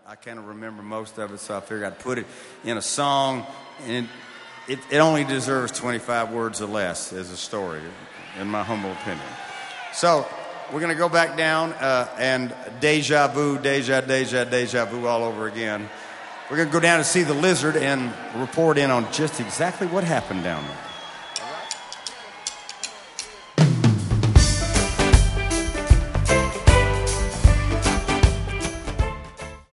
I kind of remember most of it, so I figured I'd put it in a song, and it only deserves 25 words or less as a story, in my humble opinion. So we're going to go back down and deja vu, deja vu all over again. We're going to go down and see the lizard and report in on just exactly what happened down there.